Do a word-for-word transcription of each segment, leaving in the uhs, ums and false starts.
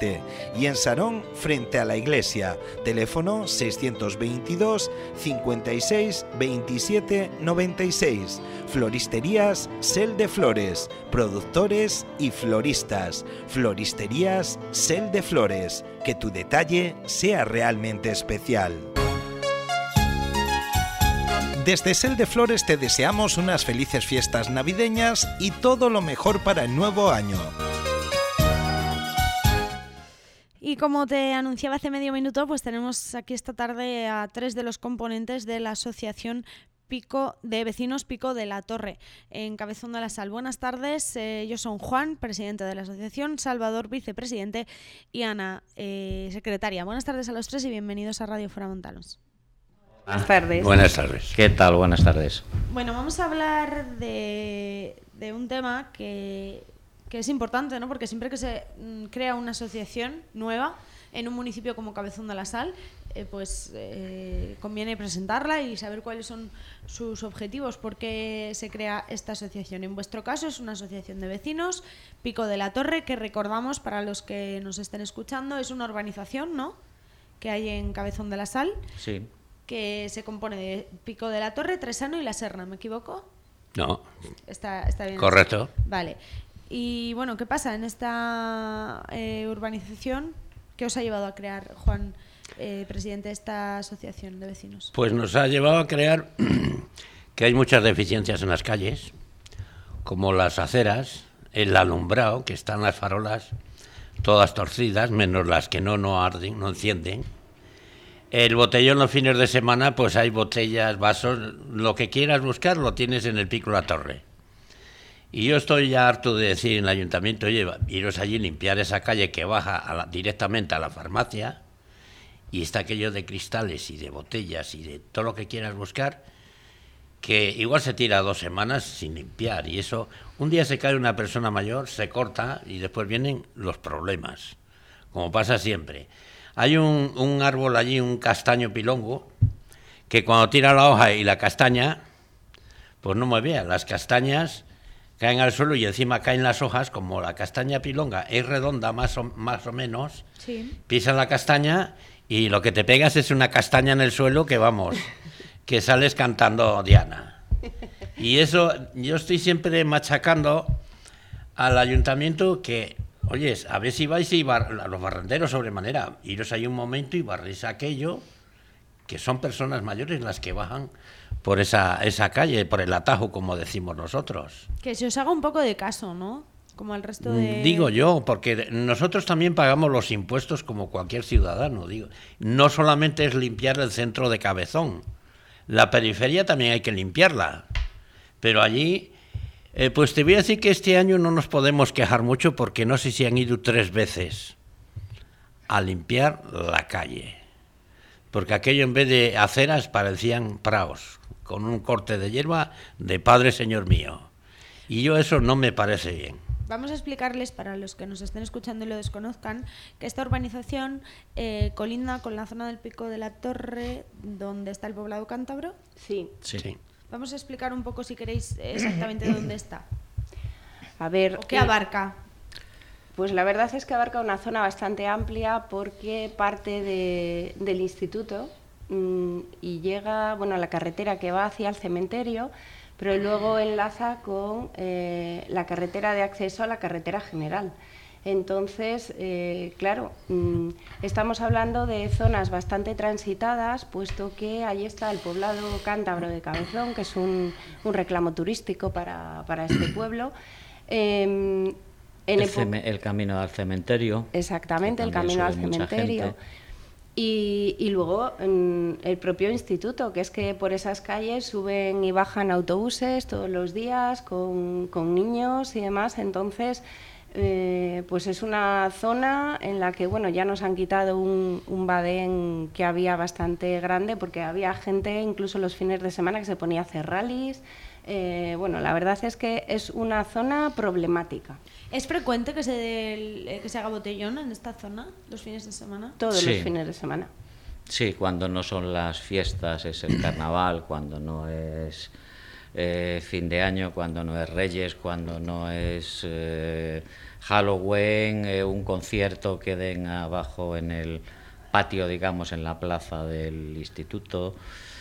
siete y en Sarón frente a la iglesia. Teléfono seiscientos veintidós, cincuenta y seis, veintisiete, noventa y seis. Floristerías Sel de Flores, productores y floristas. Floristerías Sel de Flores, que tu detalle sea realmente especial. Desde Sel de Flores te deseamos unas felices fiestas navideñas y todo lo mejor para el nuevo año. Y como te anunciaba hace medio minuto, pues tenemos aquí esta tarde a tres de los componentes de la asociación Pico de Vecinos Pico de la Torre, en Cabezón de la Sal. Buenas tardes, eh, yo soy Juan, presidente de la asociación, Salvador, vicepresidente, y Ana, eh, secretaria. Buenas tardes a los tres y bienvenidos a Radio Foramontanos. Buenas tardes. Buenas tardes. ¿Qué tal? Buenas tardes. Bueno, vamos a hablar de, de un tema que, que es importante, ¿no? Porque siempre que se mm, crea una asociación nueva en un municipio como Cabezón de la Sal, eh, pues eh, conviene presentarla y saber cuáles son sus objetivos, por qué se crea esta asociación. En vuestro caso es una asociación de vecinos, Pico de la Torre, que recordamos, para los que nos estén escuchando, es una urbanización, ¿no?, que hay en Cabezón de la Sal. Sí. Que se compone de Pico de la Torre, Tresano y La Serna, ¿me equivoco? No. Está, está bien. Correcto. Así. Vale. Y bueno, ¿qué pasa en esta eh, urbanización? ¿Qué os ha llevado a crear, Juan, eh, presidente de esta asociación de vecinos? Pues nos ha llevado a crear que hay muchas deficiencias en las calles, como las aceras, el alumbrado, que están las farolas todas torcidas, menos las que no, no arden, no encienden. El botellón los fines de semana, pues hay botellas, vasos, lo que quieras buscar lo tienes en el Pico de la Torre. Y yo estoy ya harto de decir en el ayuntamiento, oye, iros allí, limpiar esa calle que baja a la, directamente a la farmacia, y está aquello de cristales y de botellas y de todo lo que quieras buscar, que igual se tira dos semanas sin limpiar, y eso, un día se cae una persona mayor, se corta y después vienen los problemas, como pasa siempre. Hay un, un árbol allí, un castaño pilongo, que cuando tira la hoja y la castaña, pues no mueve bien. Las castañas caen al suelo y encima caen las hojas, como la castaña pilonga es redonda más o, más o menos, sí. Pisas la castaña y lo que te pegas es una castaña en el suelo que vamos, que sales cantando Diana. Y eso, yo estoy siempre machacando al ayuntamiento que... Oye, a ver si vais y bar, a los barrenderos sobremanera, iros ahí un momento y barréis aquello, que son personas mayores las que bajan por esa, esa calle, por el atajo, como decimos nosotros. Que se os haga un poco de caso, ¿no? Como el resto de... Digo yo, porque nosotros también pagamos los impuestos como cualquier ciudadano, digo. No solamente es limpiar el centro de Cabezón, la periferia también hay que limpiarla, pero allí... Eh, pues te voy a decir que este año no nos podemos quejar mucho porque no sé si han ido tres veces a limpiar la calle. Porque aquello en vez de aceras parecían praos, con un corte de hierba de Padre Señor mío. Y yo eso no me parece bien. Vamos a explicarles, para los que nos estén escuchando y lo desconozcan, que esta urbanización eh, colinda con la zona del Pico de la Torre, donde está el poblado cántabro. Sí. Sí. sí. Vamos a explicar un poco, si queréis, exactamente dónde está. A ver, ¿o qué abarca? Pues la verdad es que abarca una zona bastante amplia porque parte de, del instituto mmm, y llega, bueno, a la carretera que va hacia el cementerio, pero luego enlaza con eh, la carretera de acceso a la carretera general. Entonces, eh, claro, mmm, estamos hablando de zonas bastante transitadas, puesto que ahí está el poblado cántabro de Cabezón, que es un, un reclamo turístico para, para este pueblo. Eh, en el, ceme- el camino al cementerio. Exactamente, el camino al cementerio. Y, y luego en el propio instituto, que es que por esas calles suben y bajan autobuses todos los días con, con niños y demás, entonces... Eh, pues es una zona en la que, bueno, ya nos han quitado un, un badén que había bastante grande, porque había gente incluso los fines de semana que se ponía a hacer rallies. Eh, bueno, la verdad es que es una zona problemática. ¿Es frecuente que se, de, que se haga botellón en esta zona los fines de semana? Todos sí. los fines de semana. Sí, cuando no son las fiestas, es el carnaval, cuando no es eh, fin de año, cuando no es Reyes, cuando no es eh, Halloween, eh, un concierto que den abajo en el patio, digamos, en la plaza del instituto,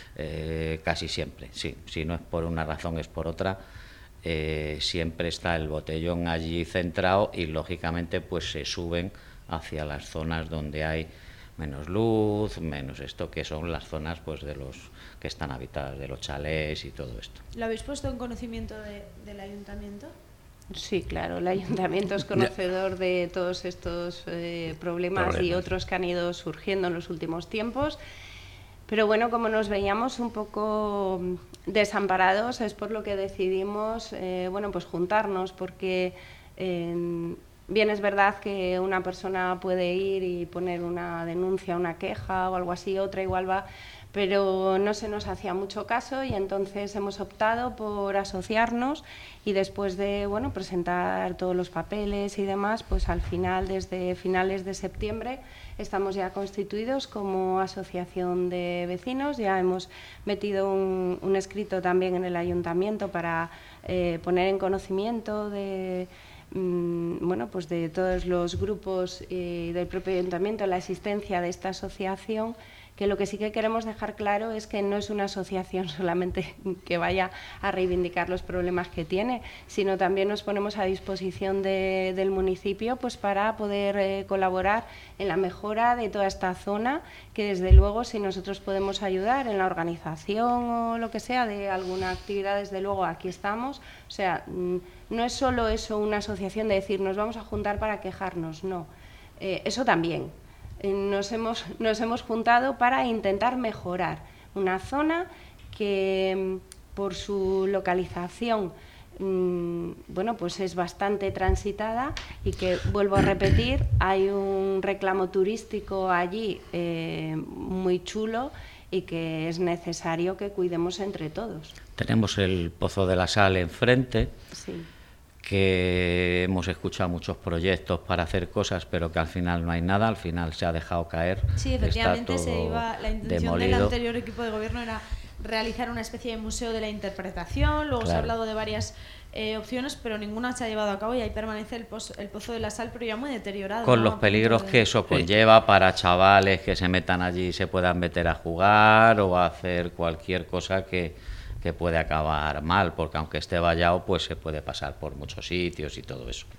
eh, casi siempre, sí, si no es por una razón es por otra, eh, siempre está el botellón allí centrado y lógicamente pues se suben hacia las zonas donde hay menos luz, menos esto, que son las zonas pues de los que están habitadas, de los chalés y todo esto. ¿Lo habéis puesto en conocimiento de, del ayuntamiento? Sí, claro, el ayuntamiento es conocedor de todos estos eh, problemas, problemas y otros que han ido surgiendo en los últimos tiempos. Pero bueno, como nos veíamos un poco desamparados, es por lo que decidimos eh, bueno, pues juntarnos, porque eh, bien es verdad que una persona puede ir y poner una denuncia, una queja o algo así, otra igual va, pero no se nos hacía mucho caso y entonces hemos optado por asociarnos y después de bueno, presentar todos los papeles y demás, pues al final, desde finales de septiembre, estamos ya constituidos como asociación de vecinos. Ya hemos metido un, un escrito también en el ayuntamiento para eh, poner en conocimiento de, mmm, bueno, pues de todos los grupos y del propio ayuntamiento la existencia de esta asociación, que lo que sí que queremos dejar claro es que no es una asociación solamente que vaya a reivindicar los problemas que tiene, sino también nos ponemos a disposición de, del municipio pues para poder eh, colaborar en la mejora de toda esta zona, que desde luego si nosotros podemos ayudar en la organización o lo que sea de alguna actividad, desde luego aquí estamos. O sea, no es solo eso una asociación de decir nos vamos a juntar para quejarnos, no, eh, eso también. Nos hemos, nos hemos juntado para intentar mejorar una zona que por su localización mmm, bueno, pues es bastante transitada y que, vuelvo a repetir, hay un reclamo turístico allí eh, muy chulo y que es necesario que cuidemos entre todos. Tenemos el Pozo de la Sal enfrente. Sí. Que hemos escuchado muchos proyectos para hacer cosas, pero que al final no hay nada, al final se ha dejado caer. Sí, efectivamente, está todo se iba, la intención demolido. del anterior equipo de gobierno era realizar una especie de museo de la interpretación, luego claro. Se ha hablado de varias eh, opciones, pero ninguna se ha llevado a cabo y ahí permanece el, pozo, el Pozo de la Sal, pero ya muy deteriorado. Con ¿no? los peligros de... que eso conlleva para chavales que se metan allí y se puedan meter a jugar o a hacer cualquier cosa que... que puede acabar mal, porque aunque esté vallado, pues se puede pasar por muchos sitios y todo eso.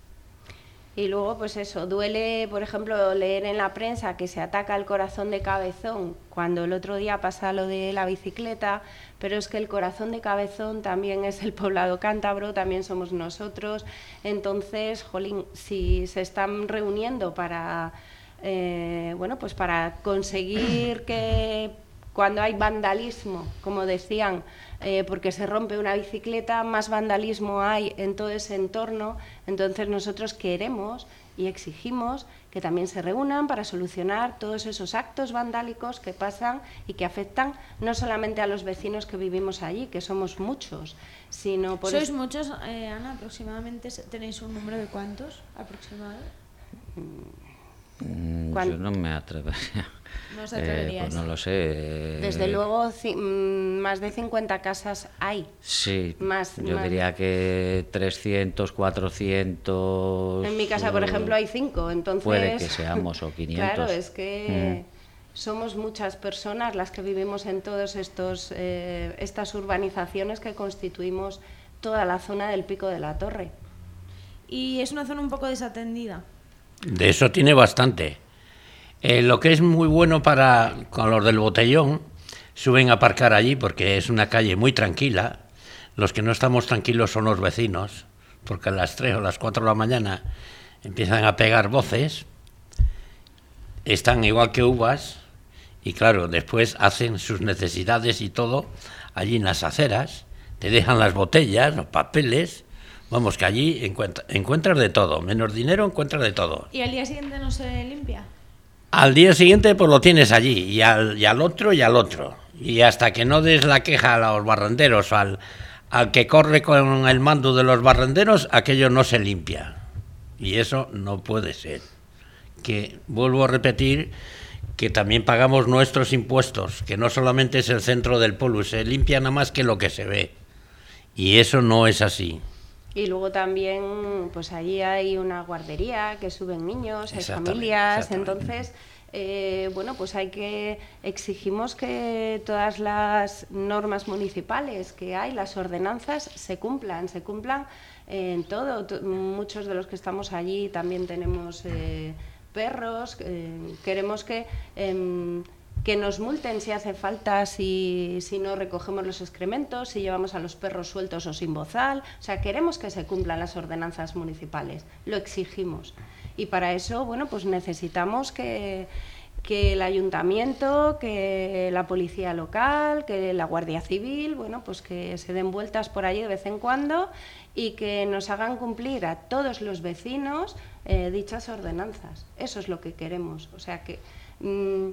Y luego, pues eso, duele, por ejemplo, leer en la prensa que se ataca el corazón de Cabezón, cuando el otro día pasa lo de la bicicleta, pero es que el corazón de Cabezón también es el poblado cántabro, también somos nosotros. Entonces, jolín, si se están reuniendo para, eh, bueno, pues para conseguir que... Cuando hay vandalismo, como decían, eh, porque se rompe una bicicleta, más vandalismo hay en todo ese entorno. Entonces nosotros queremos y exigimos que también se reúnan para solucionar todos esos actos vandálicos que pasan y que afectan no solamente a los vecinos que vivimos allí, que somos muchos, sino por... ¿Sois muchos, eh, Ana, aproximadamente? ¿Tenéis un número de cuántos aproximado? Mm, yo no me atrevería. No os atreveríais. Eh, pues no lo sé. Eh, Desde luego, ci- más de cincuenta casas hay. Sí, más, yo más. diría que trescientos, cuatrocientos... En mi casa, por ejemplo, hay cinco, entonces... Puede que seamos, o quinientos. Claro, es que mm. somos muchas personas las que vivimos en todas estos eh, estas urbanizaciones que constituimos toda la zona del Pico de la Torre. Y es una zona un poco desatendida. De eso tiene bastante. Eh, lo que es muy bueno para con los del botellón, suben a aparcar allí porque es una calle muy tranquila. Los que no estamos tranquilos son los vecinos, porque a las tres o las cuatro de la mañana empiezan a pegar voces, están igual que uvas y claro, después hacen sus necesidades y todo allí en las aceras, te dejan las botellas, los papeles. Vamos, que allí encuentra, encuentras de todo, menos dinero encuentras de todo. ¿Y al día siguiente no se limpia? Al día siguiente pues lo tienes allí, y al, y al otro y al otro. Y hasta que no des la queja a los barrenderos, al, al que corre con el mando de los barrenderos, aquello no se limpia. Y eso no puede ser. Que vuelvo a repetir que también pagamos nuestros impuestos, que no solamente es el centro del pueblo, se limpia nada más que lo que se ve. Y eso no es así. Y luego también, pues allí hay una guardería que suben niños, hay familias, entonces, eh, bueno, pues hay que, exigimos que todas las normas municipales que hay, las ordenanzas, se cumplan, se cumplan en todo. T- muchos de los que estamos allí también tenemos eh, perros, eh, queremos que... Eh, que nos multen si hace falta, si, si no recogemos los excrementos, si llevamos a los perros sueltos o sin bozal. O sea, queremos que se cumplan las ordenanzas municipales, lo exigimos. Y para eso, bueno, pues necesitamos que, que el ayuntamiento, que la policía local, que la Guardia Civil, bueno, pues que se den vueltas por allí de vez en cuando y que nos hagan cumplir a todos los vecinos eh, dichas ordenanzas. Eso es lo que queremos. O sea que... Mmm,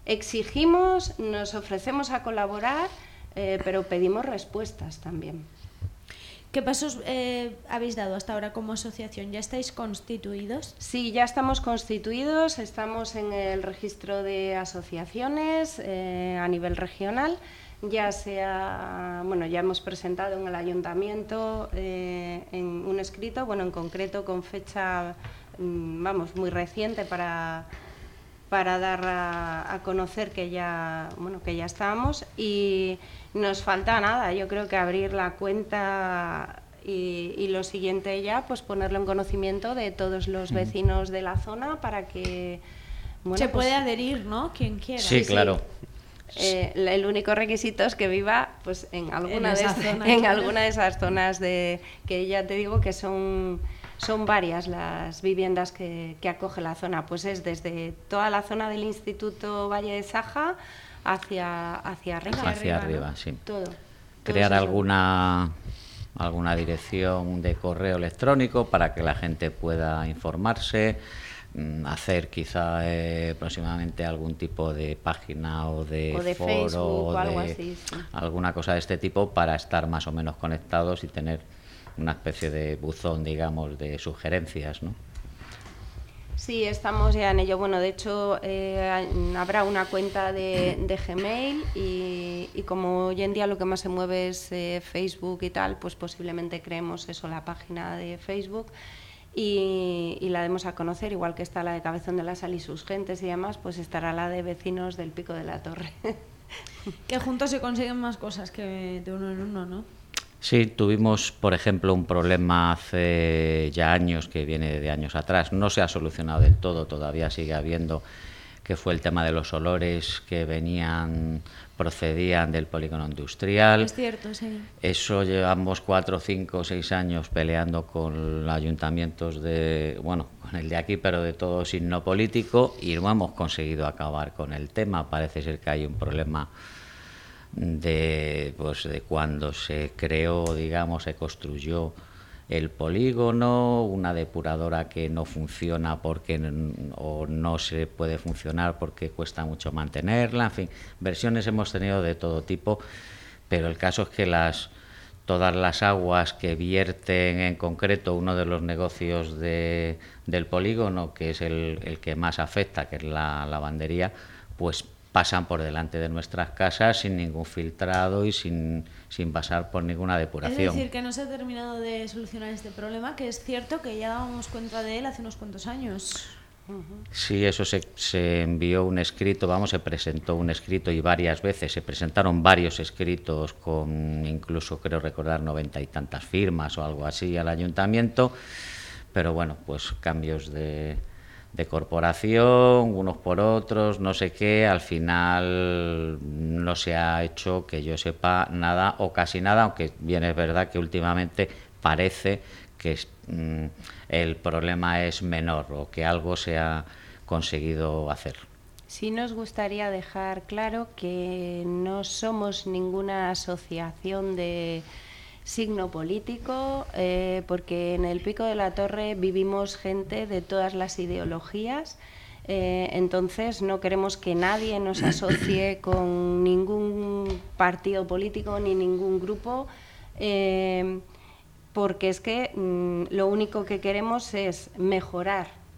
exigimos, nos ofrecemos a colaborar, eh, pero pedimos respuestas también. ¿Qué pasos eh, habéis dado hasta ahora como asociación? ¿Ya estáis constituidos? Sí, ya estamos constituidos, estamos en el registro de asociaciones eh, a nivel regional. Ya sea, bueno, ya hemos presentado en el ayuntamiento eh, en un escrito, bueno, en concreto con fecha, mm, vamos, muy reciente para... para dar a, a conocer que ya, bueno, que ya estamos, y nos falta nada, yo creo que abrir la cuenta y, y lo siguiente ya, pues ponerlo en conocimiento de todos los vecinos de la zona para que... Bueno, se pues, puede adherir, ¿no? Quien quiera. Sí, sí, claro. Eh, el único requisito es que viva pues en alguna, en de, esa este, zona, en claro. alguna de esas zonas de que ya te digo que son... Son varias las viviendas que, que acoge la zona, pues es desde toda la zona del Instituto Valle de Saja hacia, hacia arriba. Hacia, hacia arriba, arriba, ¿no? sí. Todo. Crear Todo eso. alguna, alguna dirección de correo electrónico para que la gente pueda informarse, mm, hacer quizá eh, próximamente algún tipo de página o de, O de foro Facebook o de algo así, sí. alguna cosa de este tipo para estar más o menos conectados y tener una especie de buzón, digamos, de sugerencias, ¿no? Sí, estamos ya en ello. Bueno, de hecho, eh, habrá una cuenta de, de Gmail y, y como hoy en día lo que más se mueve es eh, Facebook y tal, pues posiblemente creemos eso, la página de Facebook y, y la demos a conocer, igual que está la de Cabezón de la Sal y sus gentes y demás, pues estará la de vecinos del Pico de la Torre. Que juntos se consiguen más cosas que de uno en uno, ¿no? Sí, tuvimos, por ejemplo, un problema hace ya años, que viene de años atrás, no se ha solucionado del todo, todavía sigue habiendo, que fue el tema de los olores que venían, procedían del polígono industrial. Es cierto, sí. Eso llevamos cuatro, cinco, seis años peleando con los ayuntamientos de, bueno, con el de aquí, pero de todo signo político, y no hemos conseguido acabar con el tema. Parece ser que hay un problema de pues de cuando se creó, digamos, se construyó el polígono, una depuradora que no funciona porque o no se puede funcionar porque cuesta mucho mantenerla, en fin, versiones hemos tenido de todo tipo, pero el caso es que las todas las aguas que vierten, en concreto uno de los negocios de, del polígono, que es el, el que más afecta, que es la lavandería, pues pasan por delante de nuestras casas sin ningún filtrado y sin, sin pasar por ninguna depuración. Es decir, que no se ha terminado de solucionar este problema, que es cierto que ya dábamos cuenta de él hace unos cuantos años. Sí, eso se, se envió un escrito, vamos, se presentó un escrito y varias veces, se presentaron varios escritos con incluso, creo recordar, noventa y tantas firmas o algo así al ayuntamiento, pero bueno, pues cambios de... de corporación, unos por otros, no sé qué, al final no se ha hecho, que yo sepa, nada o casi nada, aunque bien es verdad que últimamente parece que mm, el problema es menor o que algo se ha conseguido hacer. Sí nos gustaría dejar claro que no somos ninguna asociación de signo político, eh, porque en el Pico de la Torre vivimos gente de todas las ideologías, eh, entonces no queremos que nadie nos asocie con ningún partido político ni ningún grupo, eh, porque es que mm, lo único que queremos es mejorar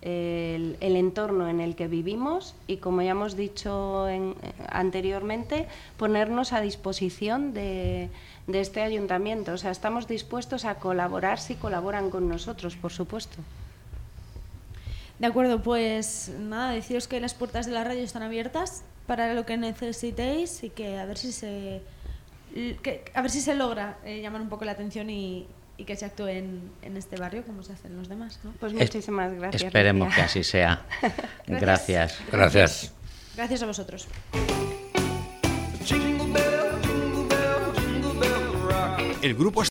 el, el entorno en el que vivimos y, como ya hemos dicho en, anteriormente, ponernos a disposición de, de este ayuntamiento. O sea, estamos dispuestos a colaborar si colaboran con nosotros, por supuesto. De acuerdo, pues nada, deciros que las puertas de la radio están abiertas para lo que necesitéis y que a ver si se, que, a ver si se logra eh, llamar un poco la atención y, y que se actúe en, en este barrio como se hace en los demás, ¿no? Pues muchísimas gracias. Esperemos Lucía. que así sea. Gracias. Gracias. Gracias. Gracias a vosotros. El grupo